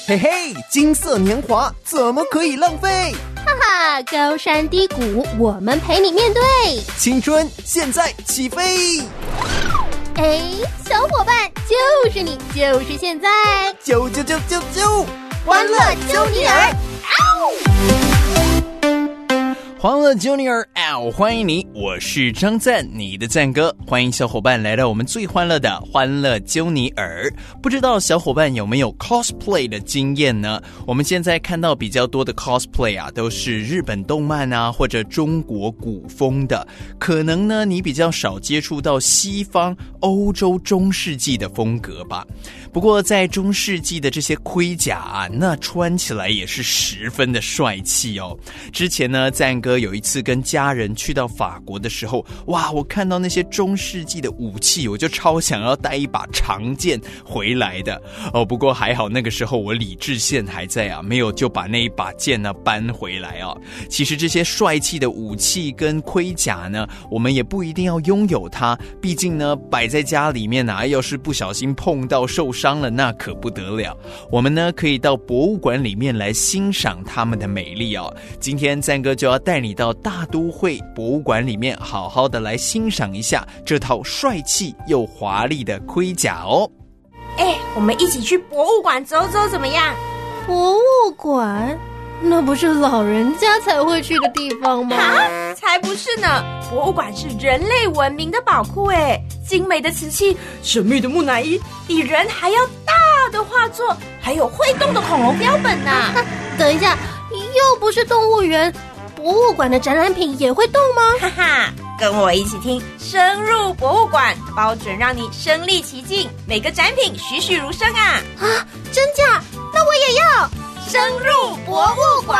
嘿嘿，金色年华怎么可以浪费？ 哈哈，高山低谷，我们陪你面对。 青春现在起飞！ 哎，小伙伴，就是你，就是现在， 啾！ 欢乐揪尼尔！ 欢乐 Junior 欢迎你，我是张赞，你的赞哥。欢迎小伙伴来到我们最欢乐的欢乐揪尼尔。不知道小伙伴有没有 cosplay 的经验呢？我们现在看到比较多的 cosplay 都是日本动漫或者中国古风的。可能呢你比较少接触到西方欧洲中世纪的风格吧。不过在中世纪的这些盔甲那穿起来也是十分的帅气哦。之前呢赞哥有一次跟家人去到法国的时候，哇，我看到那些中世纪的武器，我就超想要带一把长剑回来的哦。不过还好那个时候我理智线还在没有就把那一把剑搬回来其实这些帅气的武器跟盔甲呢，我们也不一定要拥有它，毕竟呢摆在家里面要是不小心碰到受伤了，那可不得了。我们呢可以到博物馆里面来欣赏它们的美丽今天赞哥就要带你到大都会博物馆里面好好的来欣赏一下这套帅气又华丽的盔甲哦。 我们一起去博物馆走走怎么样？ 博物馆？那不是老人家才会去的地方吗？ 才不是呢！博物馆是人类文明的宝库精美的瓷器，神秘的木乃伊，比人还要大的画作，还有会动的恐龙标本呢。 等一下，又不是动物园，博物馆的展览品也会动吗？ 哈哈，跟我一起听深入博物馆，保准让你身临其境，每个展品栩栩如生啊！ 真假？那我也要深入博物馆。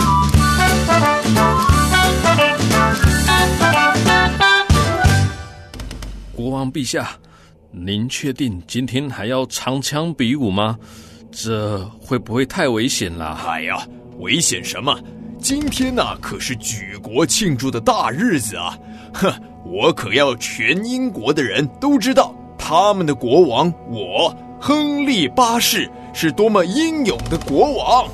国王陛下，您确定今天还要长枪比武吗？这会不会太危险了？ 哎呀，危险什么？今天可是举国庆祝的大日子我可要全英国的人都知道，他们的国王亨利八世是多么英勇的国王。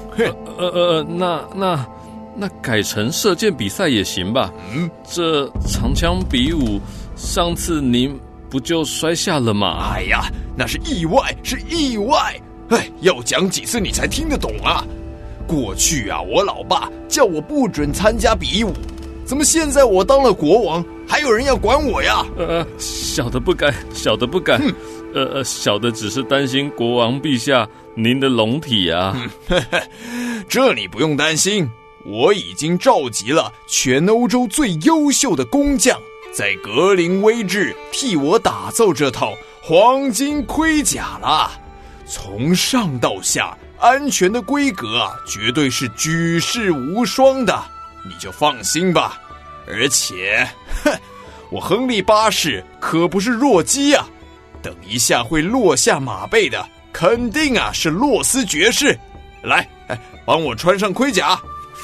那改成射箭比赛也行吧？这长枪比武，上次您不就摔下了吗？ 哎呀，那是意外，是意外。要讲几次你才听得懂啊？过去我老爸叫我不准参加比武，怎么现在我当了国王，还有人要管我呀？ 小的不敢。小的只是担心国王陛下您的龙体这你不用担心，我已经召集了全欧洲最优秀的工匠，在格林威治替我打造这套黄金盔甲了。从上到下，安全的规格绝对是举世无双的，你就放心吧。而且我亨利八世可不是弱鸡等一下会落下马背的肯定是洛斯爵士。来，帮我穿上盔甲。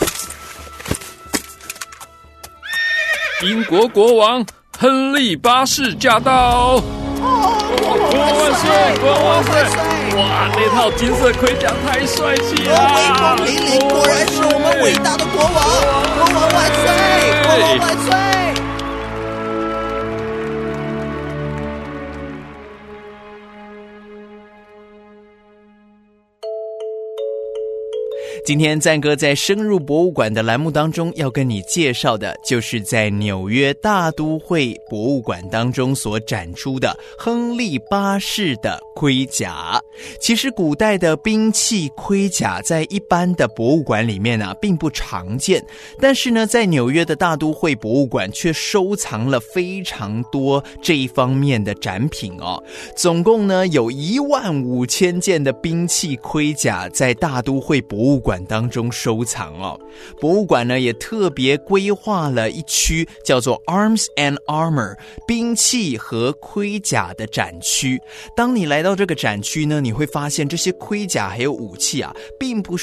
英国国王亨利八世驾到！国王万岁！国王万岁！哇，那套金色盔甲太帅气了！ 威风凛凛，果然是我们伟大的国王！国王万岁！国王万岁！ 今天赞哥在深入博物馆的栏目当中要跟你介绍的，就是在纽约大都会博物馆当中所展出的亨利八世的盔甲。其实古代的兵器盔甲在一般的博物馆里面并不常见，但是呢在纽约的大都会博物馆却收藏了非常多这一方面的展品总共呢有15000件的兵器盔甲在大都会博物馆当中收藏博物馆呢也特别规划了一区叫做 Arms and Armor 兵器和盔甲的展区。当你来到这个展区呢，你会发现这些盔甲还有武器并不是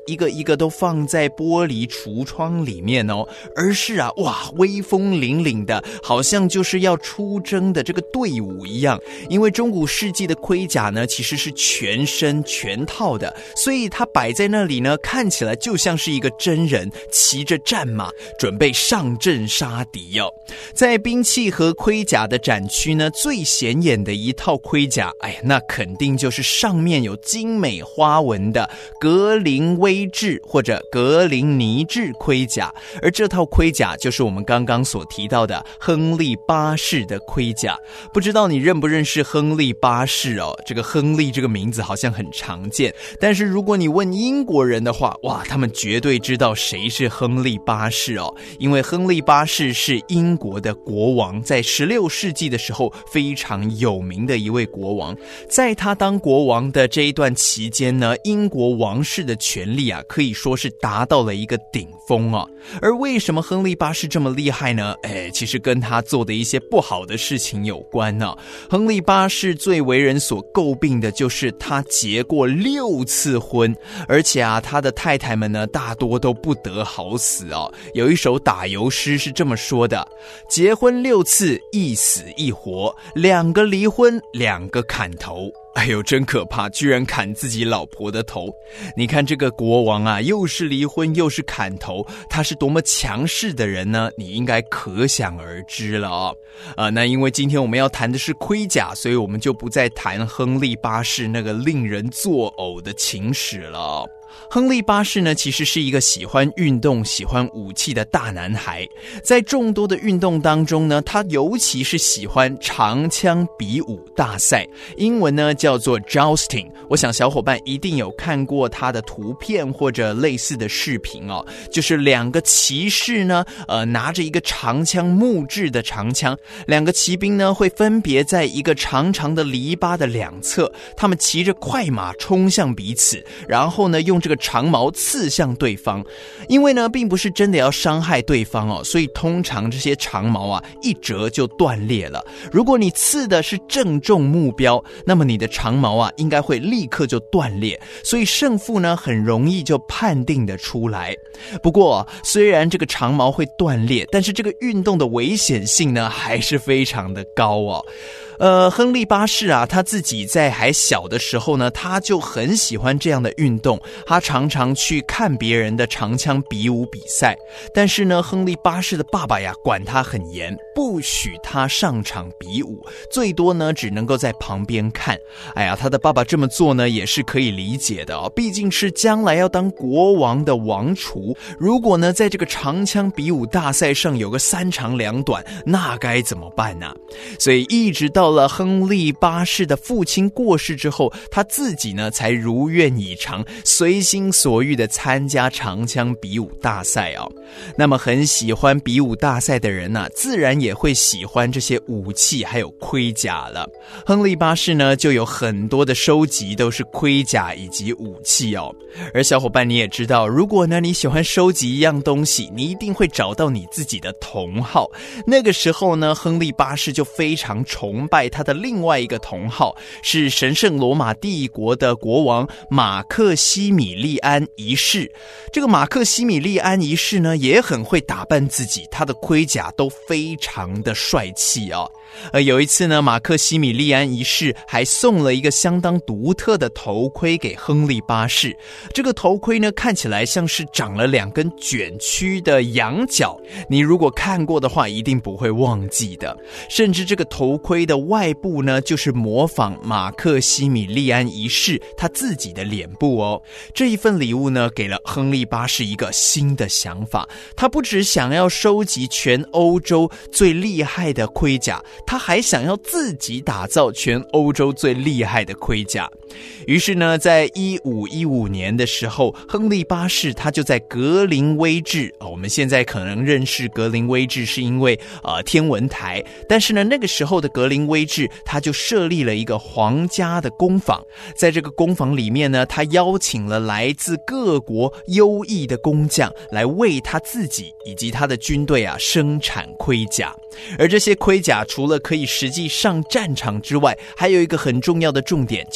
一个一个都放在玻璃橱窗里面哦，而是啊，哇，威风凛凛的，好像就是要出征的这个队伍一样。因为中古世纪的盔甲呢，其实是全身全套的，所以它摆在那里呢，看起来就像是一个真人骑着战马，准备上阵杀敌哦。在兵器和盔甲的展区呢，最显眼的一套盔甲，那肯定就是上面有精美花纹的格林威治或者格林尼治盔甲，而这套盔甲就是我们刚刚所提到的亨利八世的盔甲。不知道你认不认识亨利八世哦？这个亨利这个名字好像很常见，但是如果你问英国人的话，哇，他们绝对知道谁是亨利八世哦，因为亨利八世是英国的国王，在16世纪的时候非常有名的一位国王。在他当国王的这一段期间呢，英国王室的权力啊，可以说是达到了一个顶峰啊。而为什么亨利八世这么厉害呢？其实跟他做的一些不好的事情有关呢。亨利八世最为人所诟病的就是他结过6次婚，而且啊，他的太太们呢，大多都不得好死哦。有一首打油诗是这么说的：结婚6次，一死一活，2个离婚，2个砍头。哎呦，真可怕，居然砍自己老婆的头。你看这个国王啊，又是离婚又是砍头，他是多么强势的人呢？你应该可想而知了哦。那因为今天我们要谈的是盔甲，所以我们就不再谈亨利八世那个令人作呕的情史了哦。亨利八世呢，其实是一个喜欢运动、喜欢武器的大男孩。在众多的运动当中呢，他尤其是喜欢长枪比武大赛，英文呢叫做 jousting。我想小伙伴一定有看过他的图片或者类似的视频哦，就是2个骑士呢，拿着一个长枪，木质的长枪，2个骑兵呢会分别在一个长长的篱笆的两侧，他们骑着快马冲向彼此，然后呢用这个长矛刺向对方。因为呢并不是真的要伤害对方哦，所以通常这些长矛啊一折就断裂了。如果你刺的是正中目标，那么你的长矛啊应该会立刻就断裂，所以胜负呢很容易就判定得出来。不过虽然这个长矛会断裂，但是这个运动的危险性呢还是非常的高哦。亨利八世啊，他自己在还小的时候呢，他就很喜欢这样的运动，他常常去看别人的长枪比武比赛。但是呢，亨利八世的爸爸呀，管他很严，不许他上场比武，最多呢只能够在旁边看。他的爸爸这么做呢，也是可以理解的哦，毕竟是将来要当国王的王储，如果呢在这个长枪比武大赛上有个3长2短，那该怎么办呢？所以一直到了亨利八世的父亲过世之后，他自己呢才如愿以偿，随心所欲的参加长枪比武大赛哦。那么很喜欢比武大赛的人啊，自然也会喜欢这些武器还有盔甲了。亨利八世呢就有很多的收集，都是盔甲以及武器哦。而小伙伴你也知道，如果呢你喜欢收集一样东西，你一定会找到你自己的同好。那个时候呢，亨利八世就非常崇拜他的另外一个同好，是神圣罗马帝国的国王马克西米利安一世。这个马克西米利安一世呢也很会打扮自己，他的盔甲都非常的帅气哦。有一次呢，马克西米利安一世还送了一个相当独特的头盔给亨利八世。这个头盔呢看起来像是长了2根卷曲的羊角，你如果看过的话一定不会忘记的。甚至这个头盔的外部呢就是模仿马克西米利安一世他自己的脸部哦。这一份礼物呢给了亨利八世一个新的想法，他不只想要收集全欧洲最厉害的盔甲，他还想要自己打造全欧洲最厉害的盔甲。于是呢，在1515年的时候，亨利八世他就在格林威治，我们现在可能认识格林威治是因为天文台，但是呢那个时候的格林威治他就设立了一个皇家的工坊。在这个工坊里面呢，他邀请了来自各国优异的工匠来为他自己以及他的军队生产盔甲。而这些盔甲除了可以实际上战场之外，还有一个很重要的重点，就是要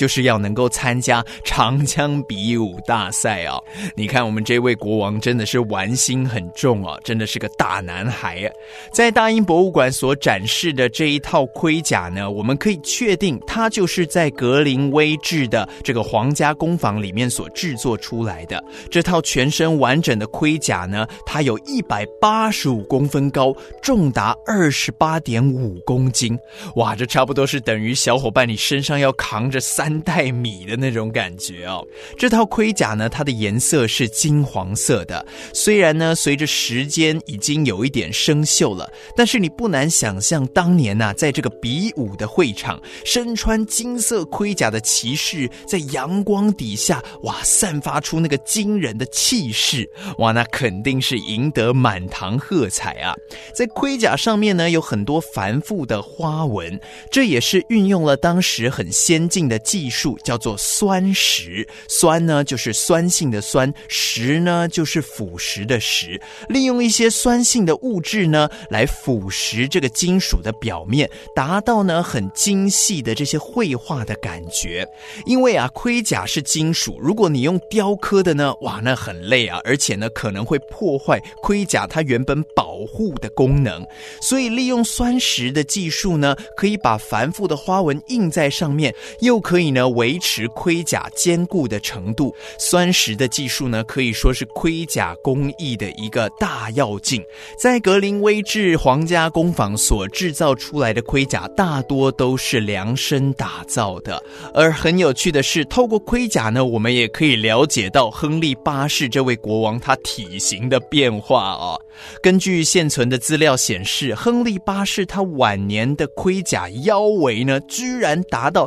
能够参加长枪比武大赛哦。你看我们这位国王真的是玩心很重哦，真的是个大男孩。在大英博物馆所展示的这一套盔甲呢，我们可以确定它就是在格林威治的这个皇家工坊里面所制作出来的。这套全身完整的盔甲呢，它有185公分高，重达28.5公斤。哇，这差不多是等于小伙伴你身上要扛着3袋米的那种感觉哦。这套盔甲呢，它的颜色是金黄色的，虽然呢随着时间已经有一点生锈了，但是你不难想象当年啊，在这个比武的会场，身穿金色盔甲的骑士在阳光底下，哇，散发出那个惊人的气势，哇，那肯定是赢得满堂喝彩啊。在盔甲上面呢，有很多繁复的花纹，这也是运用了当时很先进的技术，叫做酸蚀。酸呢就是酸性的酸，蚀呢就是腐蚀的蚀，利用一些酸性的物质呢来腐蚀这个金属的表面，达到呢很精细的这些绘画的感觉。因为啊，盔甲是金属，如果你用雕刻的呢，哇，那很累啊，而且呢可能会破坏盔甲它原本保护的功能。所以利用酸蚀的技术呢，可以把繁复的花纹印在上面，又可以呢维持盔甲坚固的程度。酸蚀的技术呢，可以说是盔甲工艺的一个大要进。在格林威治皇家工坊所制造出来的盔甲，大多都是量身打造的。而很有趣的是，透过盔甲呢，我们也可以了解到亨利8世这位国王他体型的变化哦。根据现存的资料显示，亨利8世他晚年的盔甲腰围呢，居然达到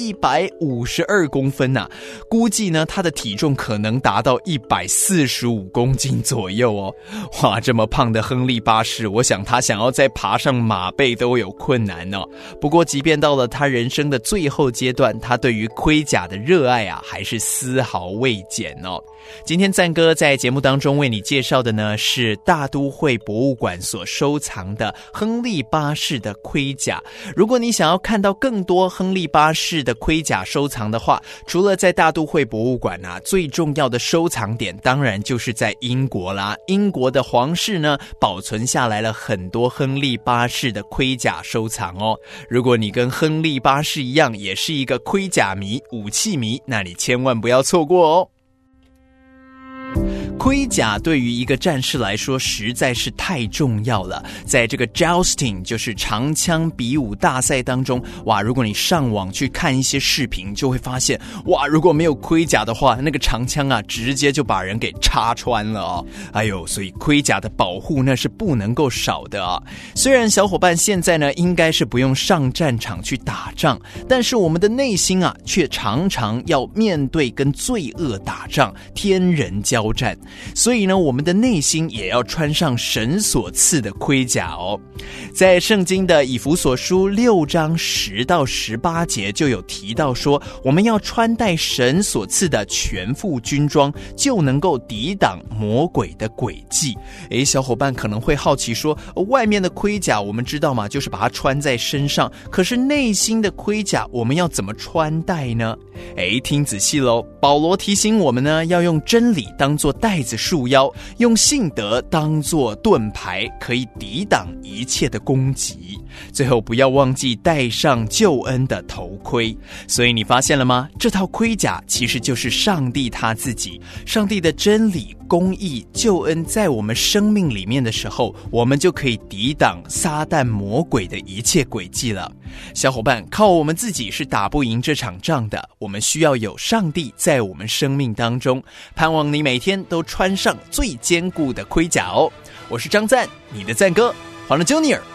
152公分啊，估计呢他的体重可能达到145公斤左右哦。哇，这么胖的亨利8世，我想他想要再爬上马背都有困难哦。不过即便到了他人生的最后阶段，他对于盔甲的热爱啊，还是丝毫未减哦。今天赞哥在节目当中为你介绍的呢，是大都会博物馆所收藏的亨利8世的盔甲。如果你想要看到更多亨利8世的盔甲收藏的话，除了在大都会博物馆啊，最重要的收藏点当然就是在英国啦。英国的皇室呢，保存下来了很多亨利8世的盔甲收藏哦。如果你跟亨利8世一样，也是一个盔甲迷、武器迷，那你千万不要错过哦。盔甲对于一个战士来说实在是太重要了。在这个 jousting 就是长枪比武大赛当中，哇，如果你上网去看一些视频，就会发现，哇，如果没有盔甲的话，那个长枪啊，直接就把人给插穿了哦。哎呦，所以盔甲的保护那是不能够少的啊。虽然小伙伴现在呢，应该是不用上战场去打仗，但是我们的内心啊，却常常要面对跟罪恶打仗，天人交战。所以呢，我们的内心也要穿上神所赐的盔甲哦。在圣经的以弗所书6章10到18节就有提到说，我们要穿戴神所赐的全副军装，就能够抵挡魔鬼的诡计。小伙伴可能会好奇说，外面的盔甲我们知道嘛，就是把它穿在身上，可是内心的盔甲我们要怎么穿戴呢？听仔细咯，保罗提醒我们呢，要用真理当作带子束腰，用信德当作盾牌，可以抵挡一切的攻击。最后不要忘记戴上救恩的头盔。所以你发现了吗？这套盔甲其实就是上帝他自己，上帝的真理、公义、救恩在我们生命里面的时候，我们就可以抵挡撒旦魔鬼的一切诡计了。小伙伴，靠我们自己是打不赢这场仗的，我们需要有上帝在我们生命当中。盼望你每天都穿上最坚固的盔甲哦。我是张赞，你的赞哥，欢乐 Junior。